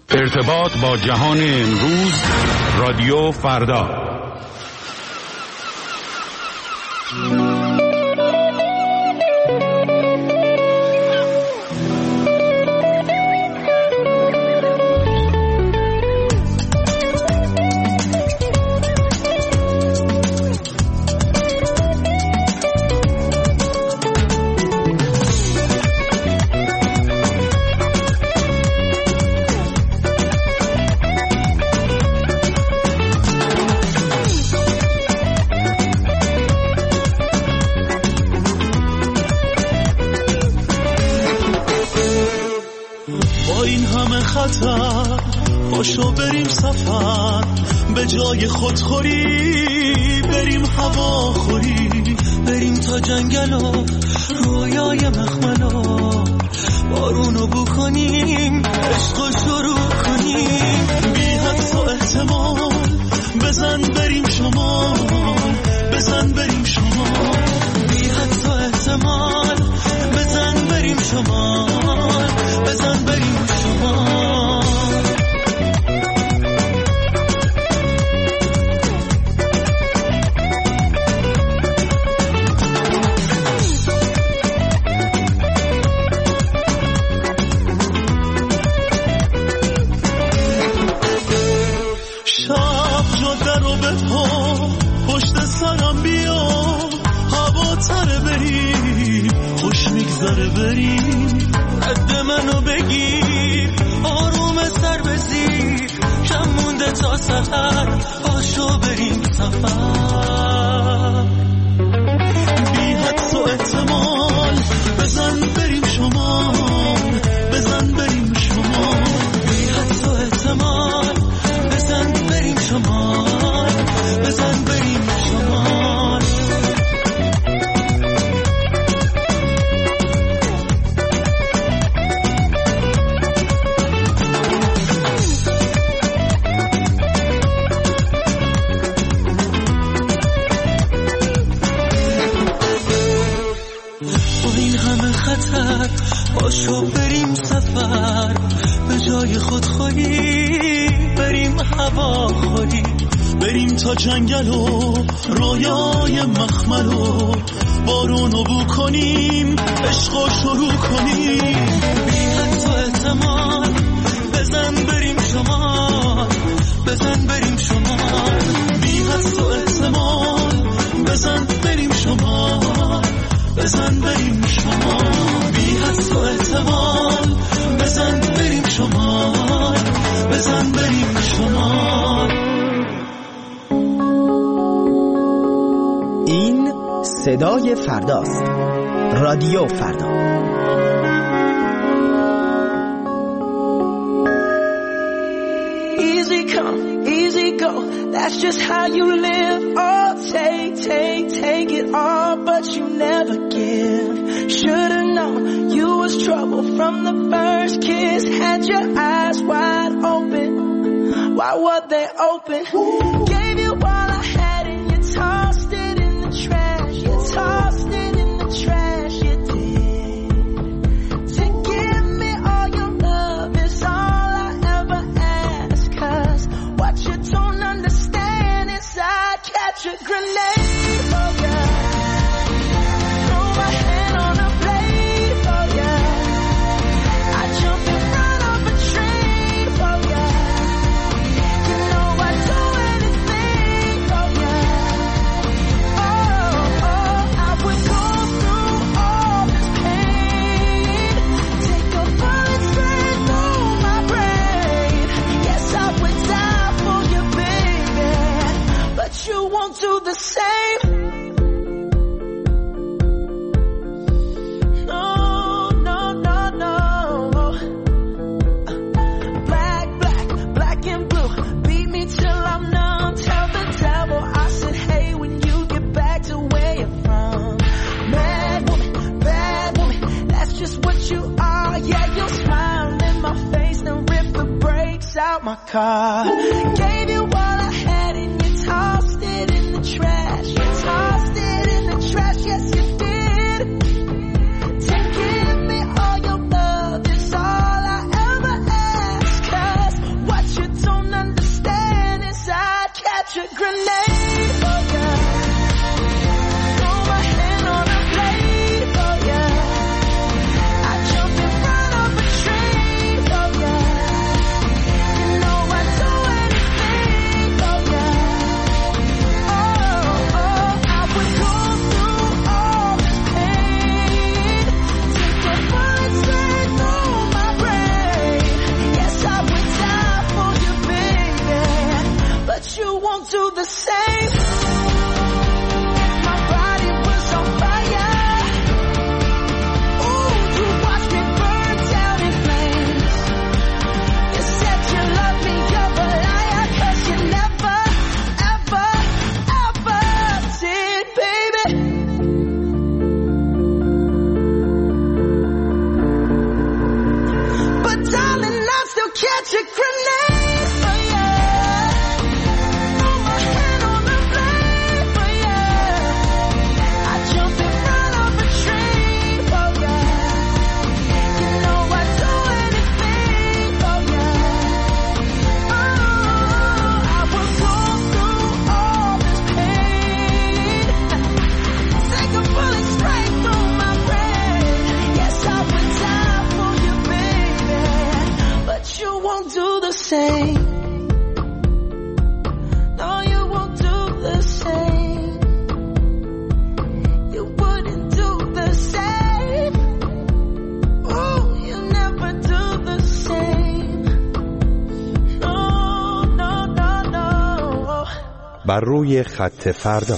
ارتباط با جهان امروز، رادیو فردا. پاشو بریم سفر، به جای خودخوری بریم هواخوری، بریم تا جنگل و رویای مخملو، بارونو بو کنیم، عشقو شروع کنیم، بی حدس و احتمال بزن بریم شمال، بزن بریم شمال، بی حدس و احتمال بزن بریم شمال، بزن بریم شمال. بریم رد منو بگیر، آروم سر بزیر، کم مونده تا سحر، پاشو بریم سفر، بی حدس و احتمال بزن بریم شمال، بزن بریم شمال، بی حدس و احتمال بزن بریم شمال، بزن بریم شمال. پاشو بریم سفر، به جای خودخوری بریم هواخوری، بریم تا جنگل و رویای مخملو، بارونو بو کنیم، عشقو شروع کنیم، بی حدس و احتمال بزن بریم شمال، بزن بریم شمال، بی حدس و احتمال بزن بریم شمال، بزن بریم شمال، بی حدس و احتمال بزن بریم شمال، بزن بریم شمال. این صدای فرداست، رادیو فردا. Easy come, easy go, that's just how you live. Oh, take it all, but you never give. Should've known you was trouble from the first kiss. Had your eyes wide open, why were they open? Gave you all I had and you tossed it in the trash. You tossed it in the trash, you did. To give me all your love is all I ever ask, 'cause what you don't understand is I catch a grenade for ya. Throw my hand on a blade for ya. I jump in front of a train for ya. You know I'd do anything for ya. Oh, I would go through all this pain, take a bullet straight through my brain. Yes, I would die for you, baby, but you won't do the same. No, no, no, no. Black and blue, beat me till I'm numb. Tell the devil I said, hey, when you get back to where you're from. Bad woman, that's just what you are. Yeah, you'll smile in my face and rip the brakes out my car. Gave you all I had and you tossed it in the trash. You tossed it in the trash, yes you did. To give me all your love is all I ever ask, 'cause would catch a grenade for you. Throw my hand on the flame for you. I'd jump in front of a train for you. You know I'd do anything for you. Oh, I would go through all this pain. Take a bullet straight through my brain. Yes, I would die for you, baby. But you won't do the same. No, you won't do the same. You wouldn't do the same. Oh, you never do the same. No, no, no, no. بر روی خط فردا.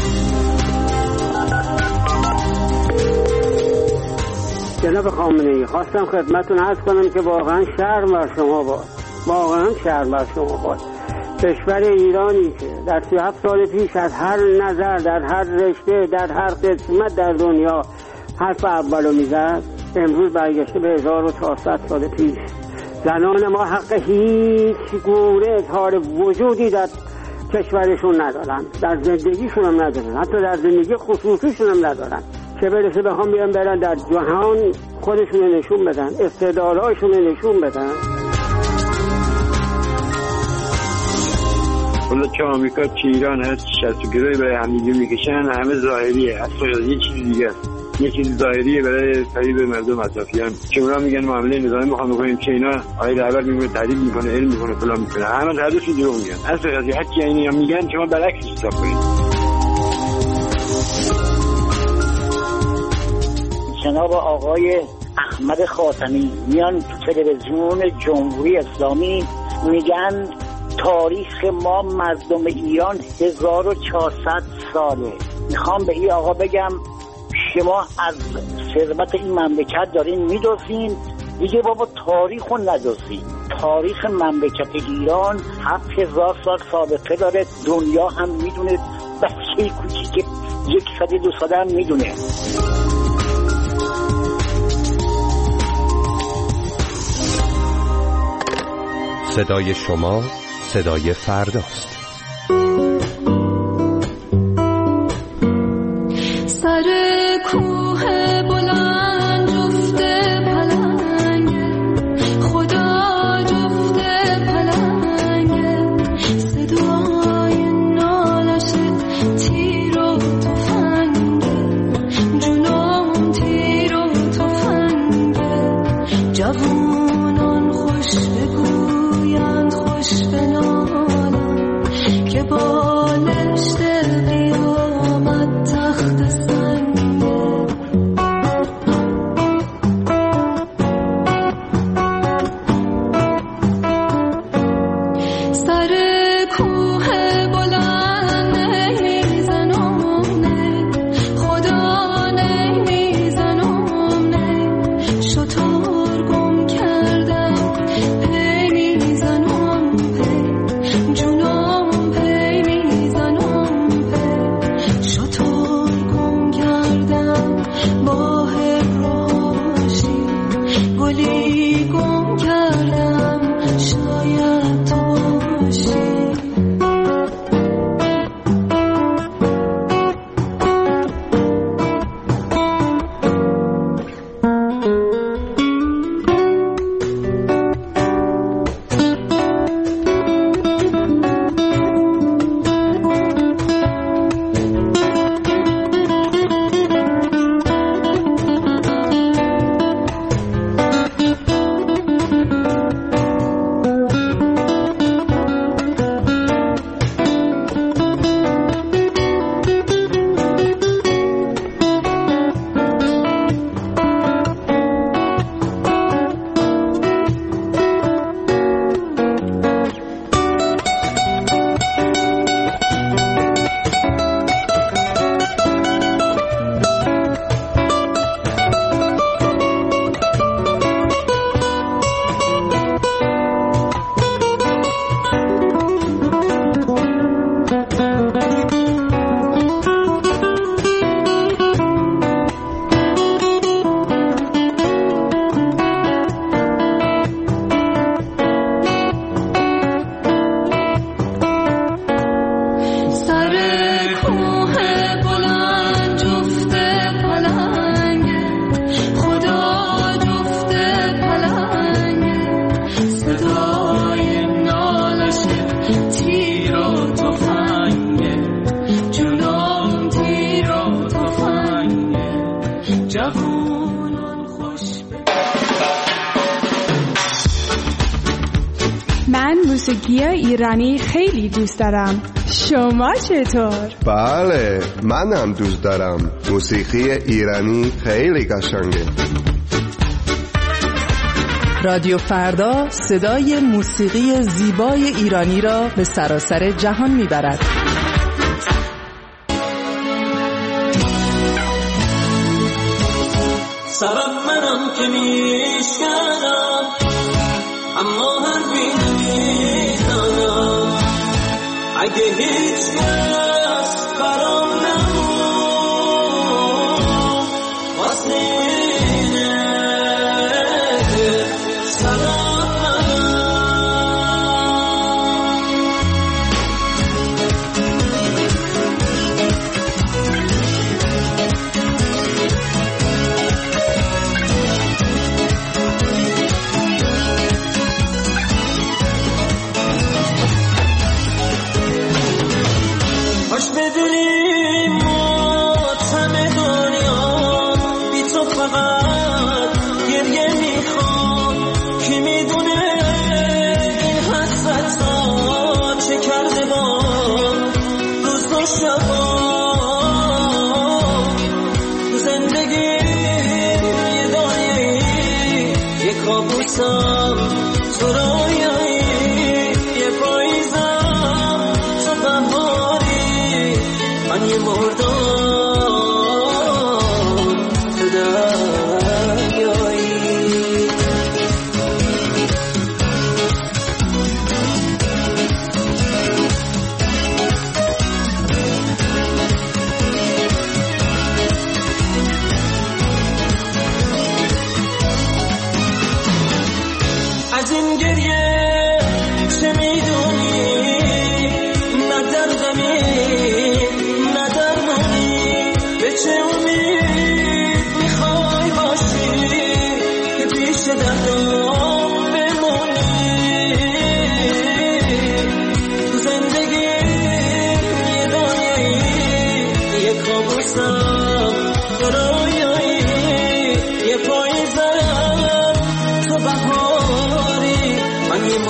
جناب خامنه‌ای، خواستم خدمتتون عرض کنم که واقعا شرم بر شما باد. واقعا شرم بر شما باد. کشور ایرانی که در 37 سال پیش از هر نظر، در هر رشته، در هر قسمت در دنیا حرف اولو میزد، امروز برگشته به 1400 سال پیش. زنان ما حق هیچ گونه اظهار وجودی در کشورشون ندارن، در زندگیشون هم ندارن، حتی در زندگی خصوصیشون هم ندارن، چه برسه بخوام بیان برن در جهان خودشون رو نشون بدن، استعدادهاشون رو نشون بدن. حالا چه آمریکا چه ایران هست شستگیری برای همدیگه میکشن، همه ظاهریه، اصلا یه چیز دیگه است، یه چیز ظاهریه برای فریب مردم اطرافیان. چه اونا میگن معامله نظامی میخوام بکنیم، چه اینا آقای رهبر میگه تعریف میکنه، علم میکنه، فلان میکنه، همه دردشون دروغ میگن. اصلا قضیه هرچی اینا میگن شما برعکس حساب کنید. جناب آقای احمد خاتمی میان تو تلویزیون جمهوری اسلامی میگن تاریخ ما مردم ایران 1400 ساله. میخوام به این آقا بگم شما از ثروت این مملکت دارین میدوزین، دیگه بابا تاریخ رو ندوزین. تاریخ مملکت ایران 7000 سال سابقه داره، دنیا هم میدونه، بچه کوچیک 100-2 ساله هم میدونه. صدای شما صدای فرداست. سر کوه بلند جفته پلنگه، خدا جفته پلنگه، صدای نالش تیر و تفنگه، جلوم تیر و تفنگه، جوانان خوش بگویند خوش بنالند، من موسیقی ایرانی خیلی دوست دارم. شما چطور؟ بله، منم دوست دارم. موسیقی ایرانی خیلی قشنگه. رادیو فردا صدای موسیقی زیبای ایرانی را به سراسر جهان میبرد. سبب منم که میشکنم اما حرفی نمیزنم. اگه هیچ کس برام نمون واسه اینه که سبب بدونی ماتم دنیا بی تو فقط گریه میخوام. کی میدونه این حسرت ها چه کرده با روز و شبا. تو زندگی یه دایه‌ای یه کابوسم تو رویایی یه پاییزم تو بهاری من یه مردم تو دریایی. از این گریه چه میدونی؟ نه دردمی نه درمانی. به چه امید میخوای باشی که پیش دردم بمونی؟ تو زندگی یه دایه‌ای یه کابوسم تو رویایی یه پاییزم تو بهاری من یه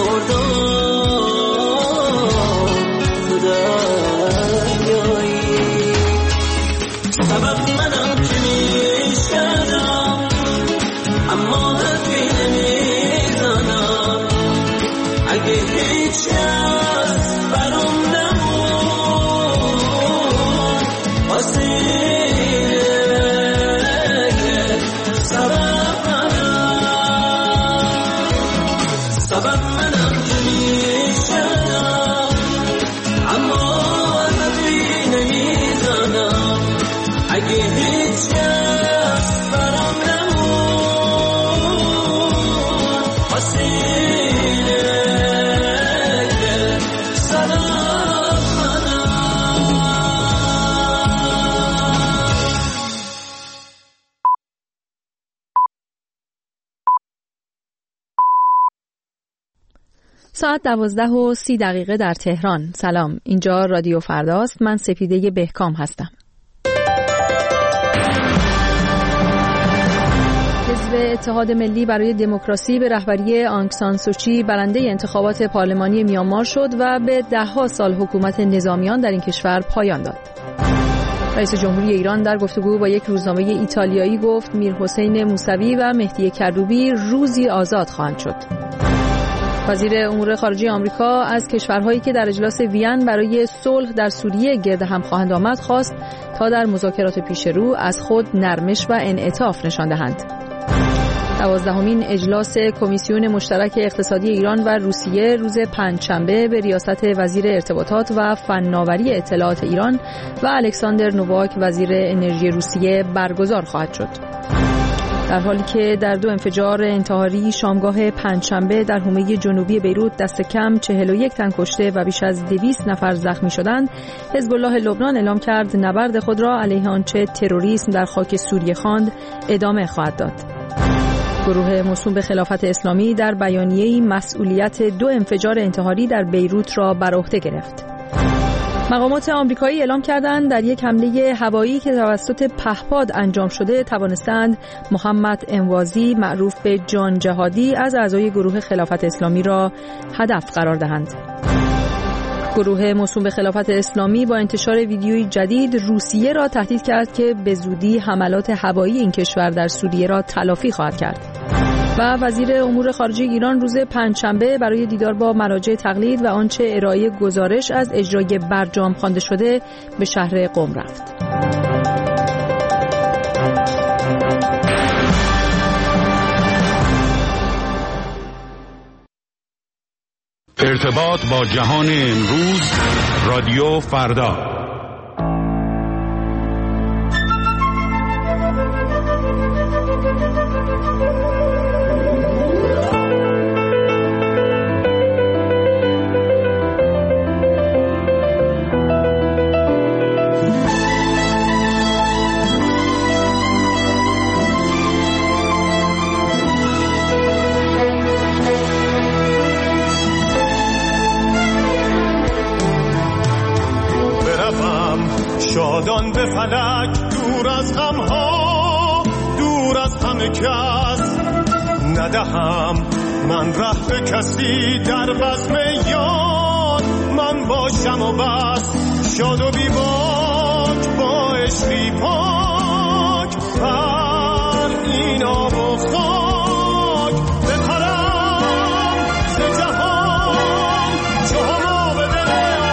مردم تو دریایی. سبب منم که میشکنم اما حرفی نمیزنم. اگه هیچ کس برام نمون واسه اینه که سبب منم که میشکنم اما حرفی نمیزنم. اگه هیچ کس برام نمون واسه اینه که سبب منم. ساعت 12:30 در تهران. سلام، اینجا رادیو فرداست. من سپیده بهکام هستم. حزب اتحاد ملی برای دموکراسی به رهبری آنگ سان سوچی برنده انتخابات پارلمانی میانمار شد و به ده‌ها سال حکومت نظامیان در این کشور پایان داد. رئیس جمهوری ایران در گفتگو با یک روزنامه ایتالیایی گفت میرحسین موسوی و مهدی کروبی روزی آزاد خواهند شد. وزیر امور خارجه آمریکا از کشورهایی که در اجلاس وین برای صلح در سوریه گرد هم خواهند آمد خواست تا در مذاکرات پیش رو از خود نرمش و انعطاف نشان دهند. 12مین اجلاس کمیسیون مشترک اقتصادی ایران و روسیه روز پنجشنبه به ریاست وزیر ارتباطات و فناوری اطلاعات ایران و الکساندر نوواک وزیر انرژی روسیه برگزار خواهد شد. در حالی که در 2 انفجار انتحاری شامگاه پنجشنبه در حومه جنوبی بیروت دست کم 41 تن کشته و بیش از 200 نفر زخمی شدند، حزب الله لبنان اعلام کرد نبرد خود را علیه آنچه تروریسم در خاک سوریه خواند ادامه خواهد داد. گروه موسوم به خلافت اسلامی در بیانیه‌ای مسئولیت 2 انفجار انتحاری در بیروت را بر عهده گرفت. مقامات آمریکایی اعلام کردند در یک حمله هوایی که توسط پهپاد انجام شده توانستند محمد انوازی معروف به جان جهادی از اعضای گروه خلافت اسلامی را هدف قرار دهند. گروه موسوم به خلافت اسلامی با انتشار ویدیویی جدید روسیه را تهدید کرد که به زودی حملات هوایی این کشور در سوریه را تلافی خواهد کرد. و وزیر امور خارجه ایران روز پنجشنبه برای دیدار با مراجع تقلید و آنچه ارائه گزارش از اجرای برجام خوانده شده به شهر قم رفت. ارتباط با جهان امروز، رادیو فردا. شادان به فلک دور از غمها، دور از همه کس ندهم من ره به کسی در بزم یار. من باشم و بس شاد و بی باک با عشقی پاک بر این آب و خاک بپرم ز جهان چو هما به دل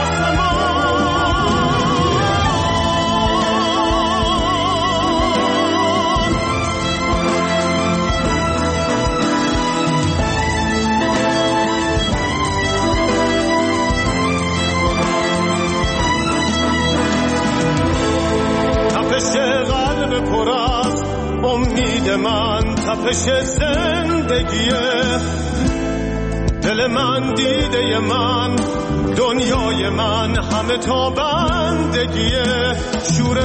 پر از امید من، تپش زندگیه دل من، دیده من، دنیای من، همه تا بندگیه شور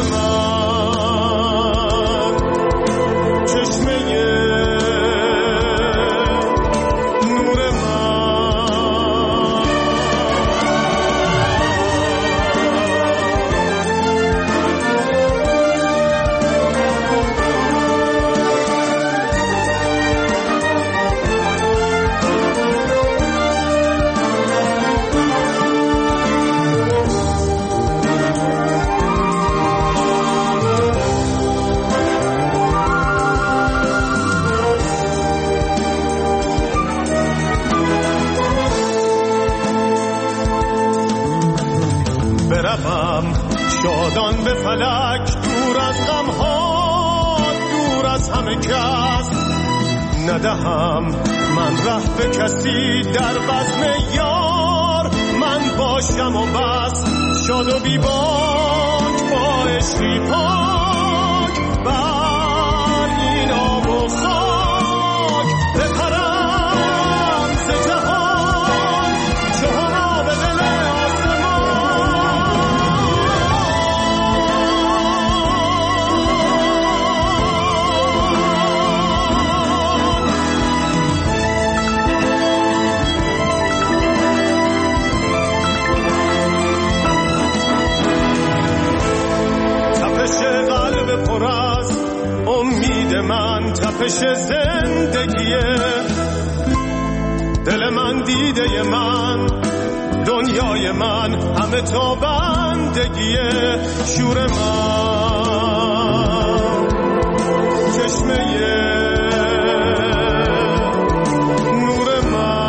من، چشمه نور من. شادان به فلک دور از غمها، دور از همه کس ندهم من ره به کسی در بزم یار. من باشم و بس شاد و بی باک با عشقی پاک بر این آب و خاک بپرم ز جهان چو هما به دل پر از امید من، تپش زندگیه دل من، دیده من، دنیای من، همه تا بندگیه شور من، چشمه نور من.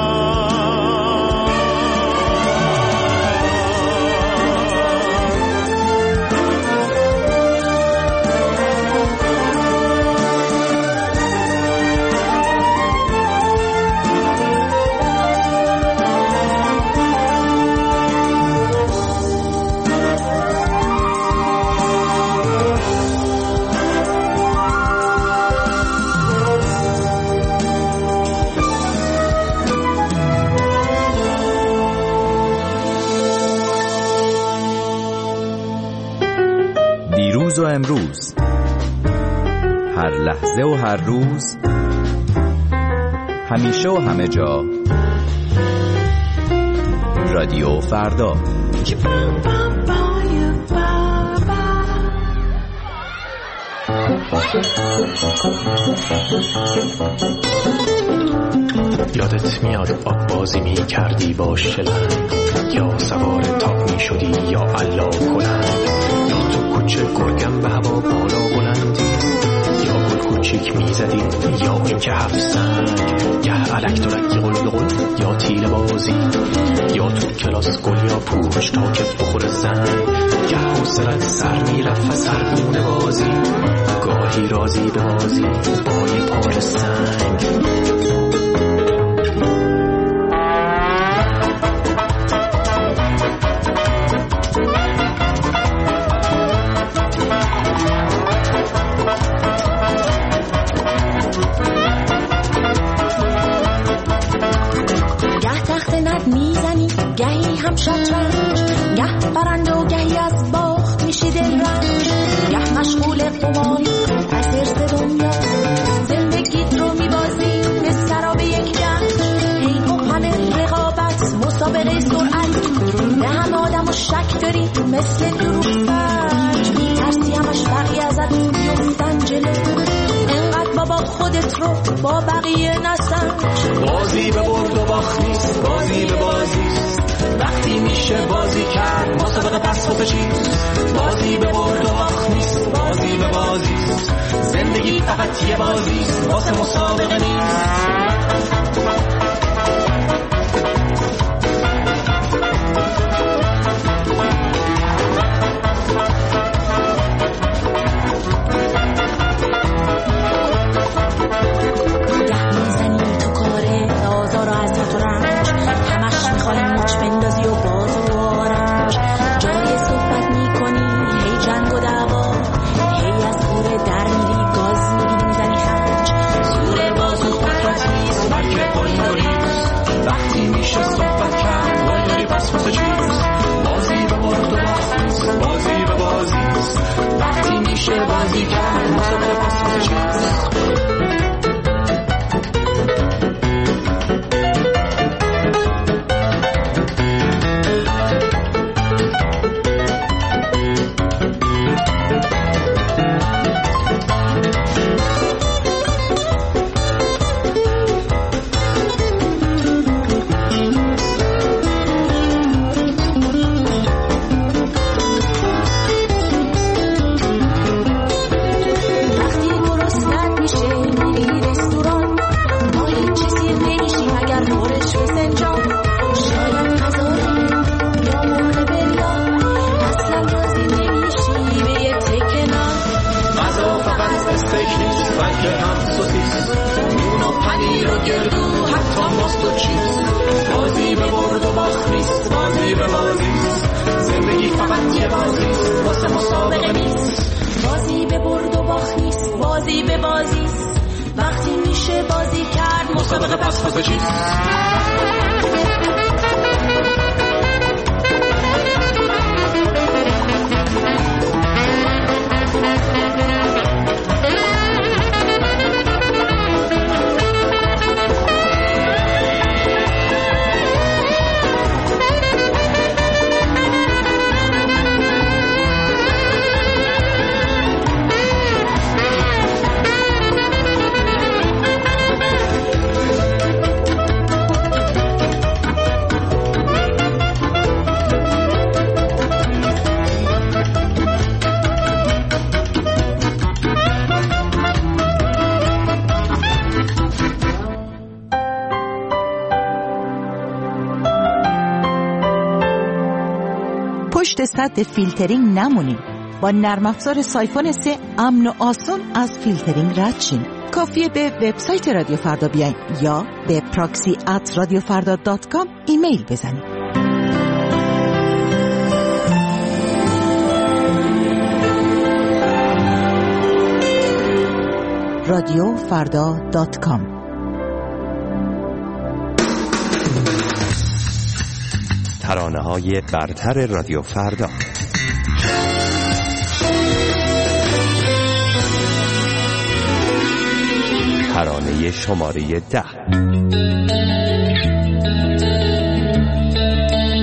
و امروز، هر لحظه و هر روز، همیشه و همه جا، رادیو فردا. یادت میاد آب بازی می کردی با شلنگ، یا سوار تاپ می شدی یا علا کلنگ، یا تو کوچه گرگم به هوا بالا بلندی، یا گل کوچیک می زدی یا این که هفت سنگ، گه علک درکی قل بقل یا تیر بازی، یا تو کلاس گل یا پوش تا که بخور زنگ، گه حوصلت سر می رفت سرگونه بازی، گاهی رازی به بازی با یه پار سنگ. هم شطرنج، گه برنده و گهی از باخت میشی دلرنج، گه مشغول قماری از حرص دنیا، زندگیت رو میبازی مثل سراب یک گنج، هی مبهم رقابت مسابقه سرعت، به هم آدم و شک داری مثل دروغ سنج، میترسی همش بقیه ازت بیفتن جلو، انقدر بابا خودت رو با بقیه نسنج. بازی به برد و باخت نیست، بازی به بازیست، وقتی میشه بازی کرد مسابقه پس و چیست، بازی به برد و باخت نیست، بازی به بازیست، زندگی فقط یه بازیست واسه مسابقه نیست. بازی کرد مسابقه پس و چیست. بازی به برد و باخت نیست، بازی به بازیست، زندگی فقط یه بازیست واسه مسابقه نیست. بازی به برد و باخت نیست، بازی به بازیست، وقتی میشه بازی کرد مسابقه پس واسه چیست. پشت سد فیلترینگ نمونید. با نرم افزار سایفون 3 امن و آسان از فیلترینگ رد شین. کافیه به وبسایت رادیو فردا بیاین یا به proxy@radiofarda.com ایمیل بزنید. radiofarda.com ترانه‌های برتر رادیو فردا. ترانه شماره 10.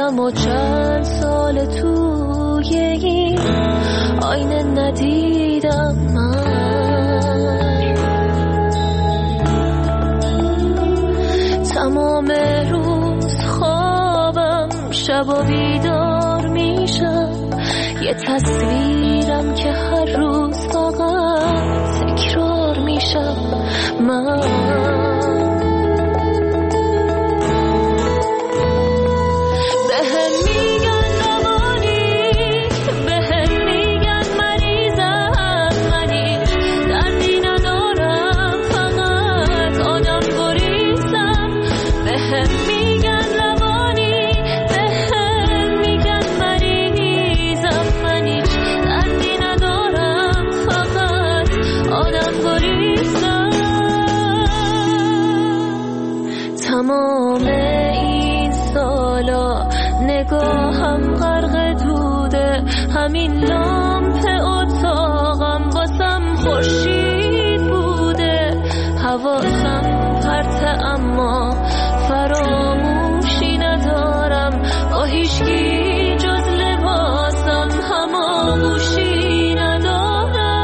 خودم و چند سال توی این آینه ندیدم من. تمام روز خوابم، شب و بیدار میشم، یه تصویرم که هر روز فقط تکرار میشم من. تمام این سالا نگاهم غرق دوده، همین لامپ اتاقم واسم خورشید بوده. حواسم پرته اما فراموشی ندارم، با هیچکی جز لباسم هماغوشی ندارم.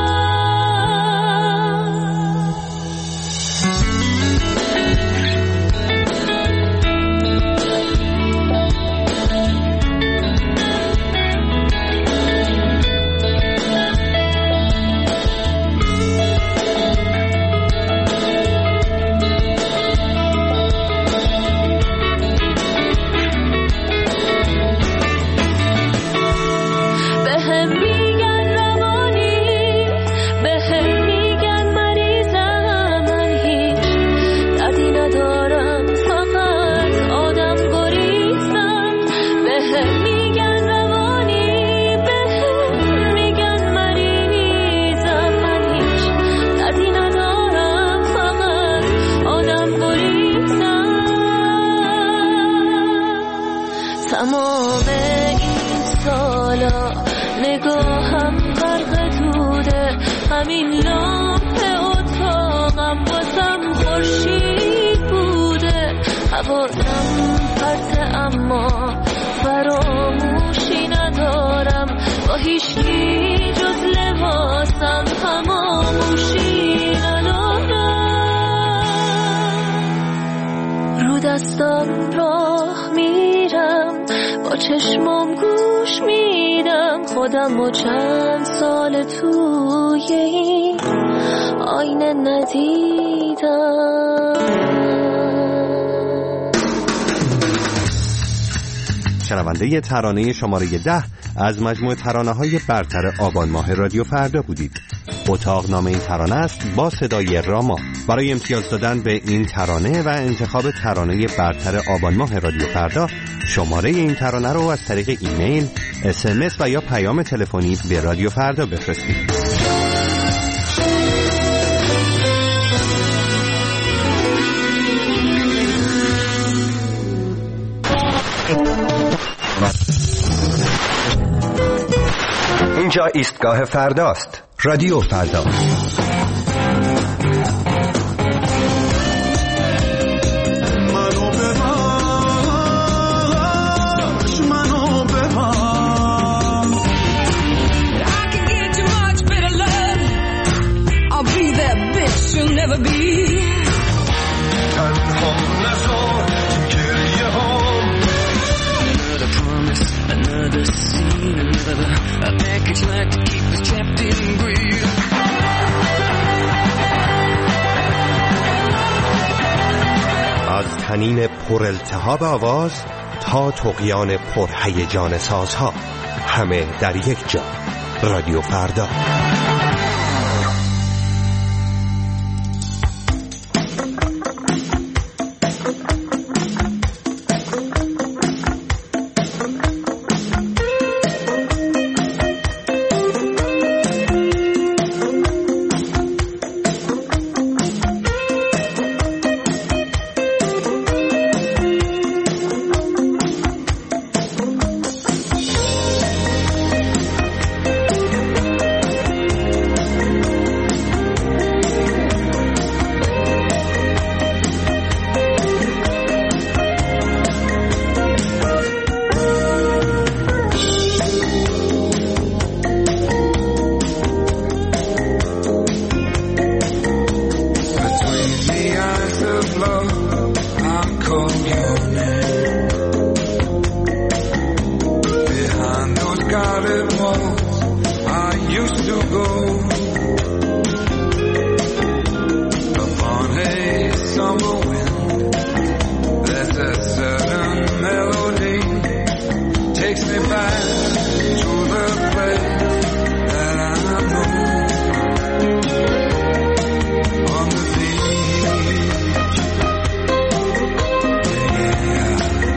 تمام این سالا نگاهم غرق دوده، همین لامپ اتاقم واسم خورشید بوده. حواسم پرته اما فراموشی ندارم، با هیچکی جز لباسم هماغوشی ندارم. رو دستم راه میرم، با چشمم گوش میدم، خودم و چند سال توی این آینه ندیدم. شنونده ترانه شماره 10 از مجموعه ترانه‌های برتر آبان ماه رادیو فردا بودید. اتاق نام این ترانه است با صدای راما. برای امتیاز دادن به این ترانه و انتخاب ترانه برتر آبان ماه رادیو فردا، شماره این ترانه رو از طریق ایمیل، SMS و یا پیام تلفنی به رادیو فردا بفرستید. اینجا ایستگاه فرداست. رادیو فردا. از تنین پر التهاب آواز تا طغیان پر هیجان سازها، همه در یک جا. رادیو فردا. walls I used to go upon a summer wind. There's a certain melody takes me back to the place that I know. On the beach, yeah.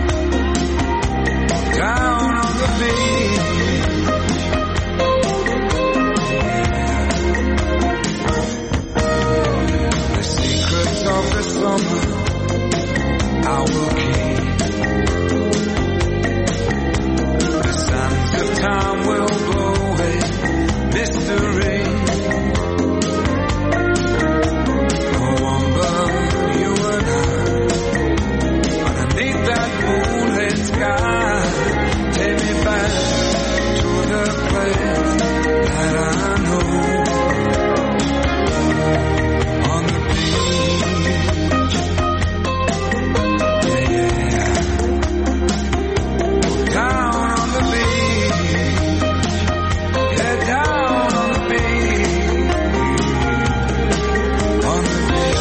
Down on the beach, the secrets of the summer I will keep. The sands of time will blow away mystery. No one but you and I, underneath that moonlit sky. Take me back to the place that I know. On the beach, yeah. Down on the beach, yeah, down on the beach. On the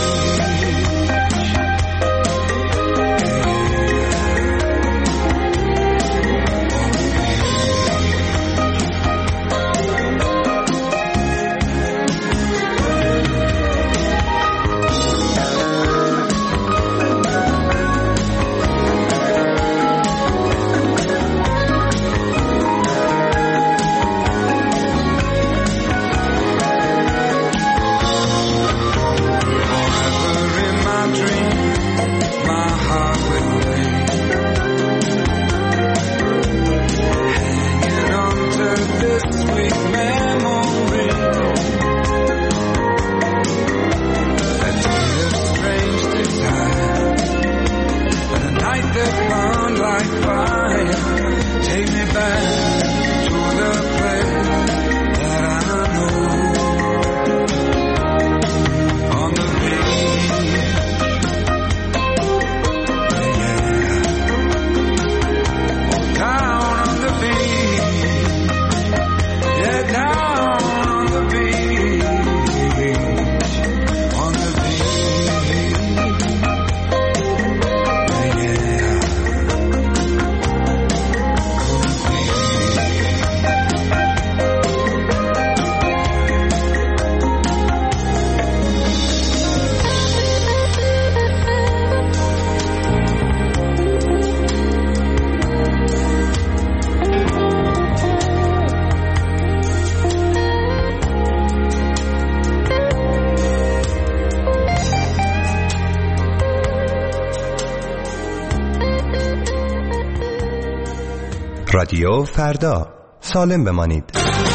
رادیو فردا، سالم بمانید.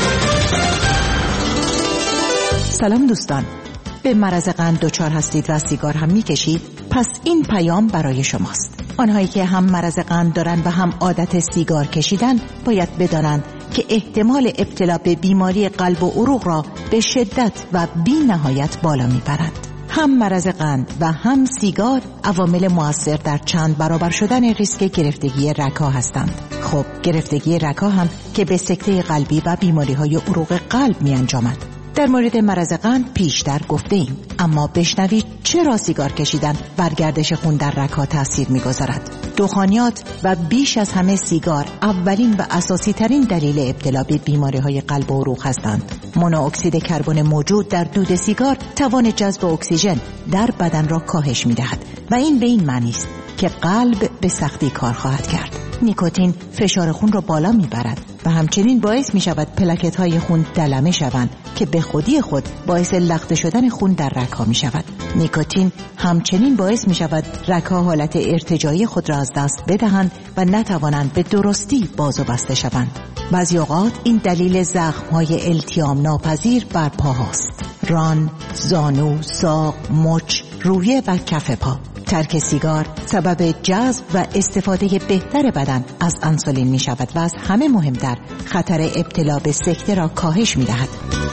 سلام دوستان، به مرض قند دچار هستید و سیگار هم میکشید؟ پس این پیام برای شماست. آنهایی که هم مرض قند دارند و هم عادت سیگار کشیدن باید بدانند که احتمال ابتلا به بیماری قلب و عروق را به شدت و بی نهایت بالا میبرند. هم مرض قند و هم سیگار عوامل مؤثر در چند برابر شدن ریسک گرفتگی رگ‌ها هستند. خب گرفتگی رگ‌ها هم که به سکته قلبی و بیماری‌های عروق قلب می‌انجامد. در مورد مرض قند پیشتر گفته ایم، اما بشنوید چرا سیگار کشیدن بر گردش خون در رگ‌ها تاثیر می‌گذارد. دخانیات و بیش از همه سیگار اولین و اساسی ترین دلیل ابتلا به بیماری‌های قلب و عروق هستند. مونوکسید کربن موجود در دود سیگار توان جذب اکسیژن در بدن را کاهش می‌دهد و این به این معنی است که قلب به سختی کار خواهد کرد. نیکوتین فشار خون را بالا میبرد و همچنین باعث می شود پلاکت‌های خون دلمه شوند که به خودی خود باعث لخته شدن خون در رگ‌ها می شود. نیکوتین همچنین باعث می شود رگ‌ها حالت ارتجاعی خود را از دست بدهند و نتوانند به درستی باز و بسته شوند. بعضی اوقات این دلیل زخم‌های التیام ناپذیر بر پاهاست: ران، زانو، ساق، مچ، رویه و کف پا. ترک سیگار سبب جذب و استفاده بهتر بدن از انسولین می شود و از همه مهمتر خطر ابتلا به سکته را کاهش می دهد.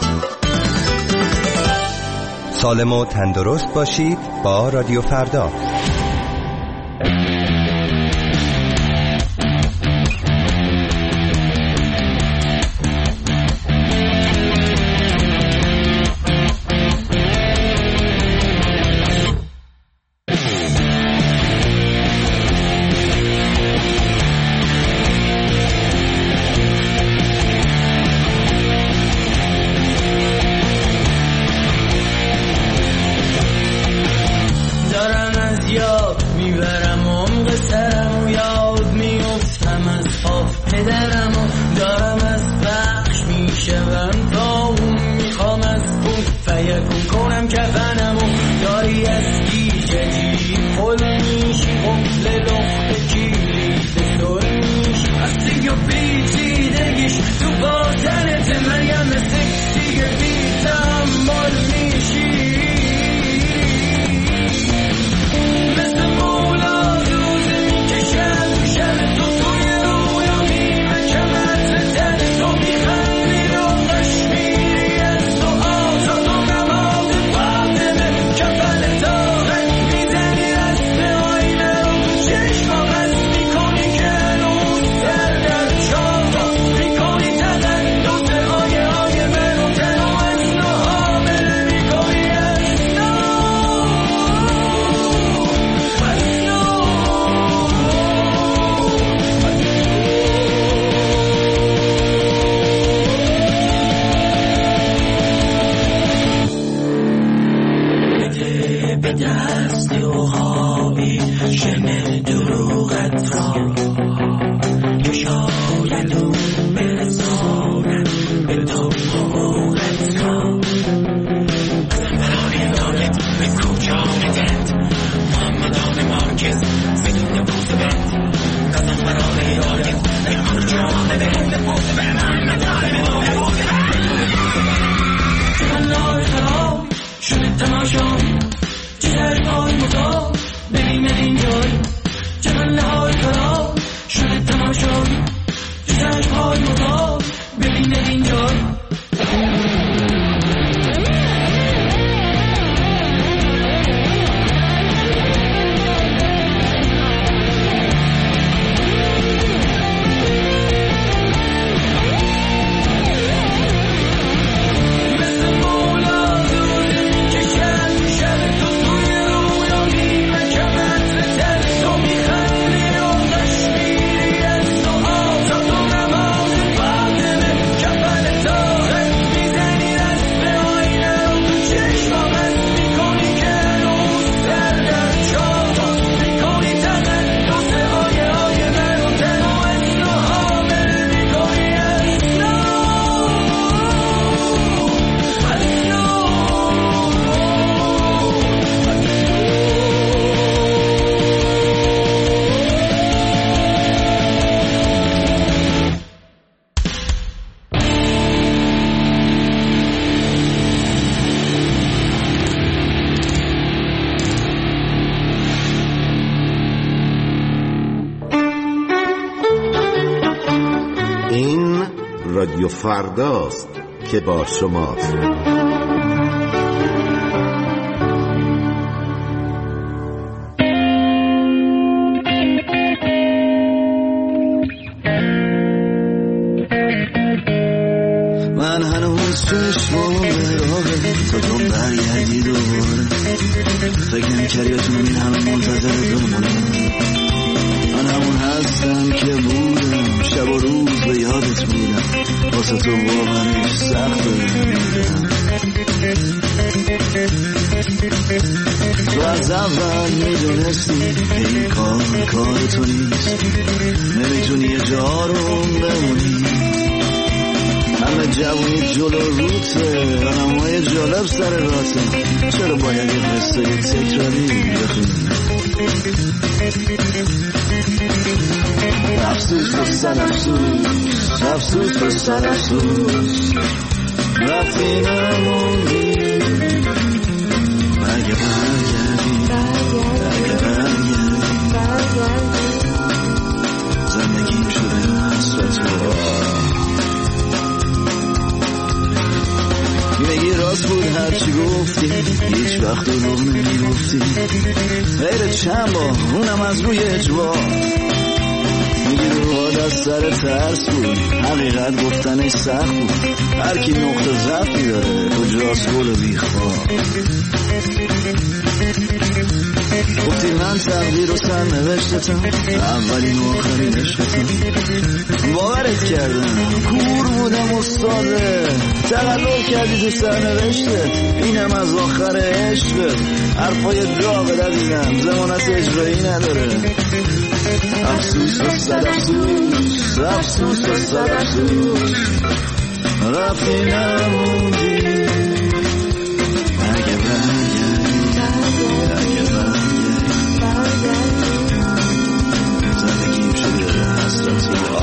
سالم و تندرست باشید با رادیو فردا. رادیو فرداست که با شماست. من هنوز چشمام به راهه تا تو برگردی دوباره. فکر نمی‌کردی بتونم این همه منتظر بمونم. من همون هستم که بودم، شب و روز به یادت بودم، واسه تو باورش سخت میدم. تو از اول میدونستی این کار تو نیست، نمیتونی یه جا رو بمونی. همه جوونی جلو روته، آنمای جالب سر راته، چرا باید یه قصه تکراری بخونی؟ افسوس و سر افسوس، افسوس و سر افسوس، رفتی نموندی. اگه برگردی، اگه برگردی، زندگیم شده حسرت و میگی راست بود هرچی گفتی، هیچ وقت رو نمیگفتی، غیر چند بار اونم از روی اجبار. میگی روحات از سر ترس بود، حقیقت گفتنش سخت بود، هر کی نقطه ضعفی داره کجاست گل و بیخواه. گفتی من تقدیر و سر نوشتتم، اولین و آخرین عشقتم. باورت کردم، کور بودم استاده، تقلل کردی تو سر نوشته، اینم از آخر عشقت. حرفای داغ دیدم، زمانت اجرایی نداره. افسوس و صد افسوس، افسوس و صد افسوس، رفتی نموندی. اگه برگردی، اگه برگردی، زندگیم شده حسرت و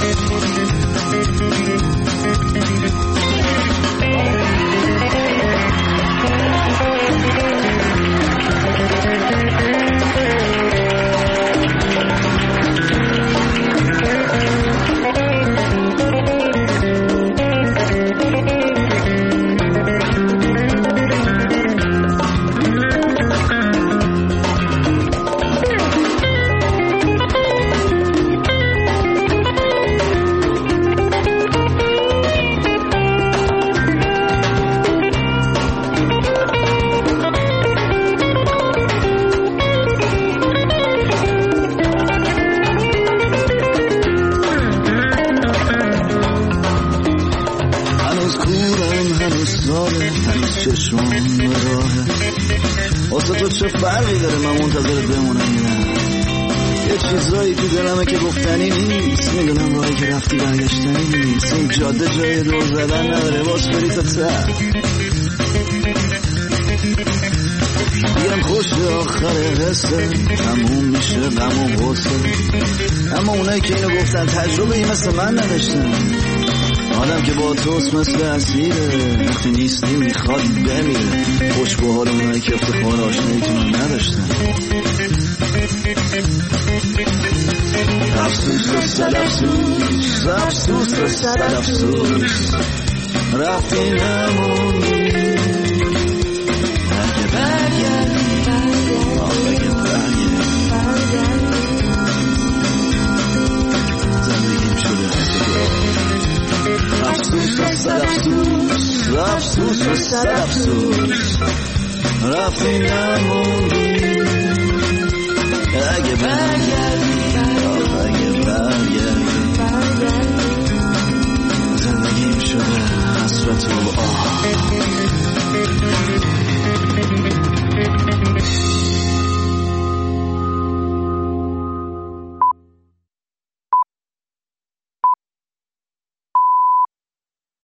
چه فرقی داره من منتظرت بمونم یا نه؟ یه چیزایی تو دلمه که گفتنی نیست، میدونم راهی که رفتی برگشتنی نیست. این جاده جای دور زدن نداره، باز بری تا ته. میگم خوش به آخر قصه، تموم میشه غم و غصه، اما اونایی که اینو گفتن تجربه ای مثل من نداشتن. آدم که با توست مثل اسیره، وقتی نیستی میخواد بمیره. خوش به حال اونایی که افتخار آشناییتون نداشتن. افسوس و صد افسوس، افسوس و صد افسوس، رفتی نموندی. اگه برگردی، اگه برگردی، زندگیم شده افسوس و صد افسوس، افسوس و صد افسوس، رفتی نموندی. اگه برگردی، اگه برگردی، زندگیم شده حسرت و آه.